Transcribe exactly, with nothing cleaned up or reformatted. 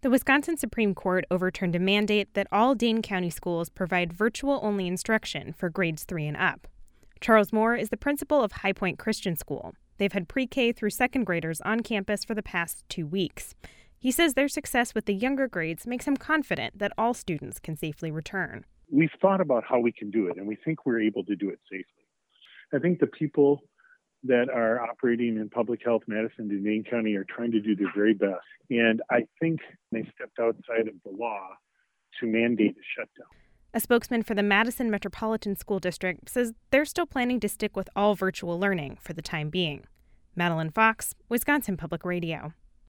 The Wisconsin Supreme Court overturned a mandate that all Dane County schools provide virtual-only instruction for grades three and up. Charles Moore is the principal of High Point Christian School. They've had pre-K through second graders on campus for the past two weeks. He says their success with the younger grades makes him confident that all students can safely return. We've thought about how we can do it, and we think we're able to do it safely. I think the people that are operating in public health medicine in Dane County are trying to do their very best. And I think they stepped outside of the law to mandate a shutdown. A spokesman for the Madison Metropolitan School District says they're still planning to stick with all virtual learning for the time being. Madeline Fox, Wisconsin Public Radio.